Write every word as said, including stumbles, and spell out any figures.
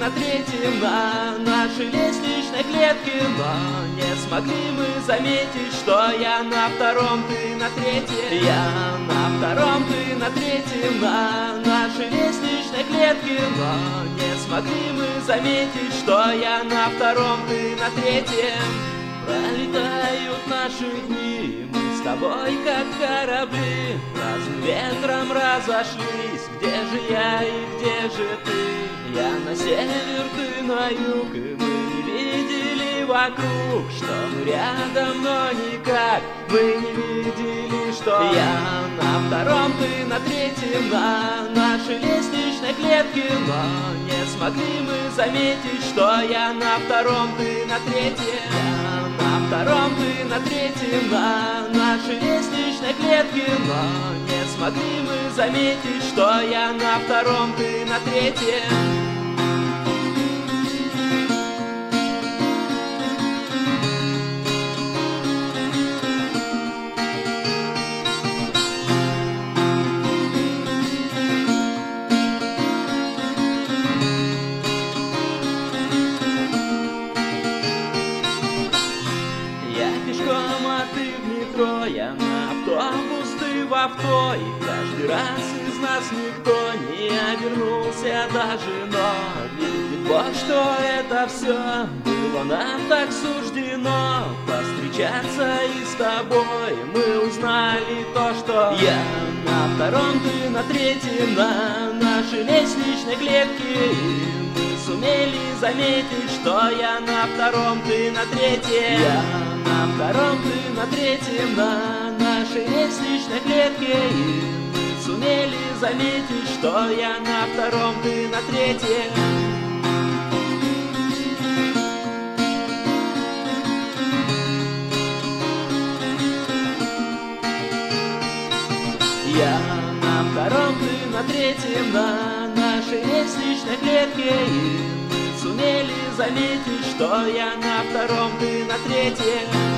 на третьем, на нашей лестничной клетке, но не смогли мы заметить, что я на втором, ты на третьем. Я на втором, ты на третьем, на нашей лестничной клетке, но не смогли мы заметить, что я на втором, ты на третьем. Пролетают наши дни, мы с тобой как корабли, разным ветром разошлись. Где же я и где же ты? Я на север, ты на юг, и мы не видели вокруг, что мы рядом, но никак мы не видели, что я на втором, ты на третьем, на нашей лестничной клетке, но не смогли мы заметить, что я на втором, ты на третьем. Я на втором, ты на третьем, на нашей лестничной клетке, но не смогли мы заметить, что я на втором, ты на третьем. Пешком, а ты в метро, я на автобус, ты в авто, и каждый раз из нас никто не обернулся даже, но видит Бог, что это все было нам так суждено. Повстречаться и с тобой мы узнали то, что я на втором, ты на третьем, на нашей лестничной клетке, и мы сумели заметить, что я на втором, ты на третьем. Я на втором, ты на третьем, на нашей лестничной клетке, и мы сумели заметить, что я на втором, ты на третьем. Я на втором, ты на третьем, на нашей лестничной клетке, и мы сумели заметить, что я на втором, ты на третьем.